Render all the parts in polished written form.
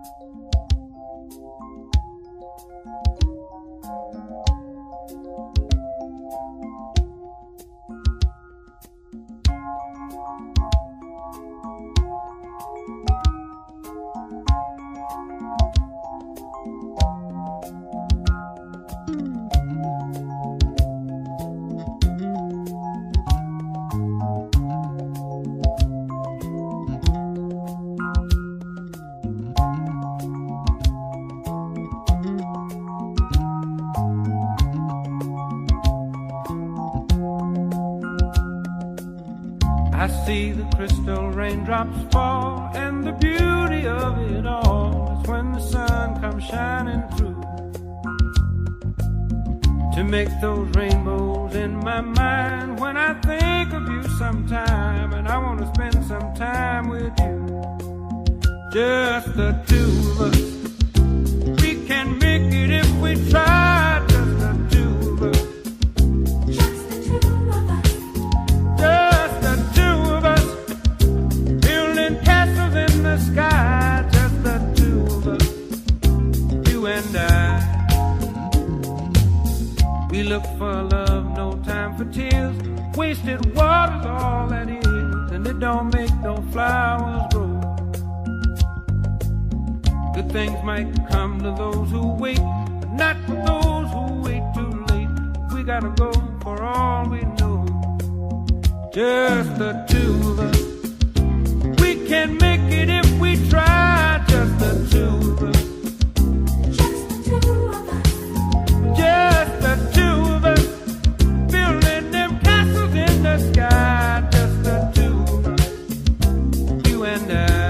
I see the crystal raindrops fall, and the beauty of it all is when the sun comes shining through to make those rainbows in my mind. When I think of you sometime, and I want to spend some time with you, just the two of us. We can make it if we try, just the two of us. Sky, just the two of us, you and I. We look for love, no time for tears. Wasted water's all that is, and it don't make no flowers grow. Good things might come to those who wait, but not for those who wait too late. We gotta go for all we know, just the two of us. We can make it if we try, just the two of us. Just the two of us. Just the two of us. Building them castles in the sky, just the two of us. You and I.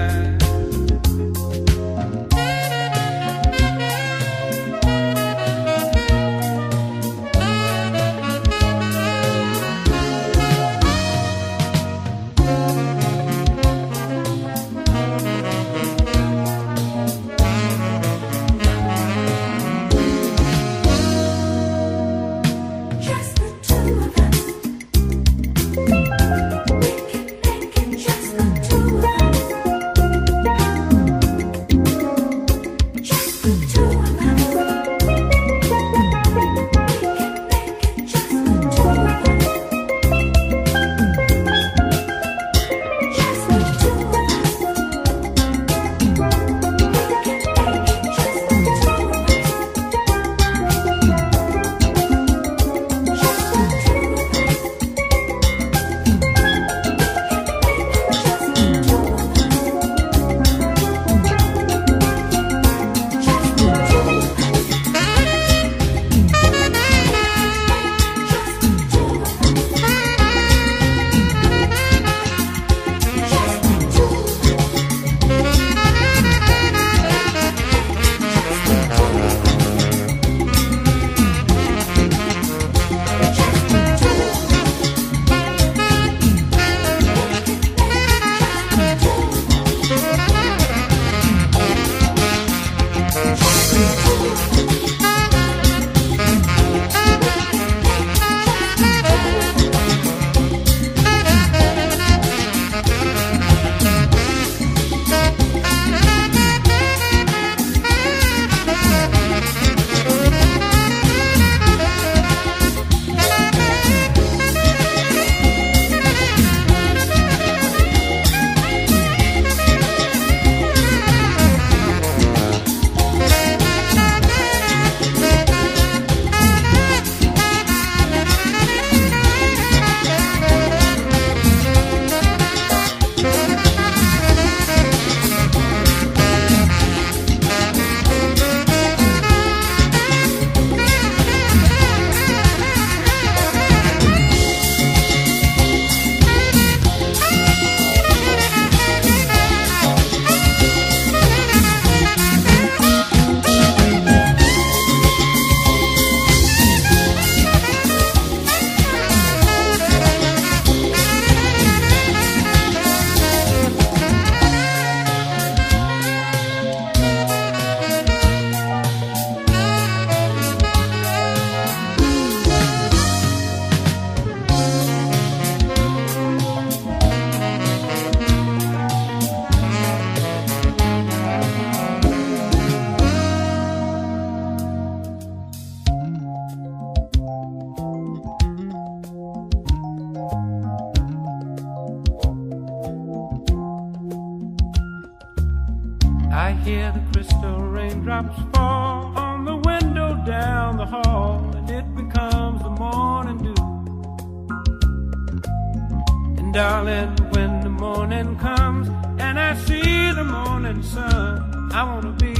I hear the crystal raindrops fall on the window down the hall, and it becomes the morning dew. And darling, when the morning comes and I see the morning sun, I wanna be